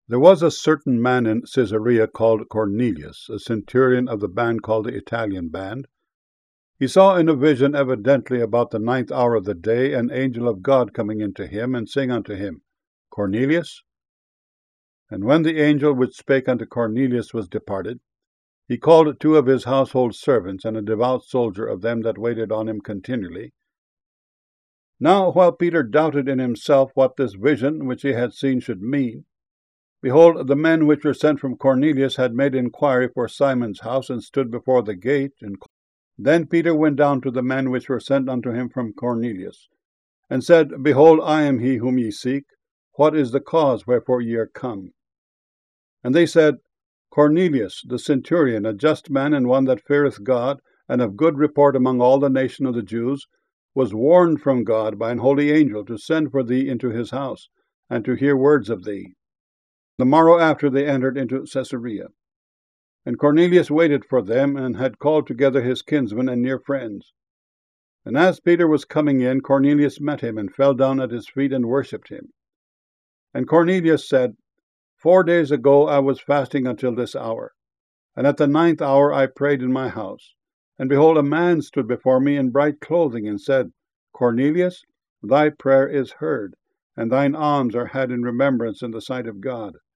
There was a certain man in Caesarea called Cornelius, a centurion of the band called the Italian band. He saw in a vision, evidently about the 9th hour of the day, an angel of God coming into him, and saying unto him, Cornelius? And when the angel which spake unto Cornelius was departed, he called 2 of his household servants, and a devout soldier of them that waited on him continually. Now while Peter doubted in himself what this vision which he had seen should mean, behold, the men which were sent from Cornelius had made inquiry for Simon's house, and stood before the gate. Then Peter went down to the men which were sent unto him from Cornelius, and said, Behold, I am he whom ye seek. What is the cause wherefore ye are come? And they said, Cornelius, the centurion, a just man, and one that feareth God, and of good report among all the nation of the Jews, was warned from God by an holy angel to send for thee into his house, and to hear words of thee. The morrow after they entered into Caesarea. And Cornelius waited for them, and had called together his kinsmen and near friends. And as Peter was coming in, Cornelius met him, and fell down at his feet, and worshipped him. And Cornelius said, 4 days ago I was fasting until this hour, and at the 9th hour I prayed in my house. And behold, a man stood before me in bright clothing, and said, Cornelius, thy prayer is heard, and thine alms are had in remembrance in the sight of God.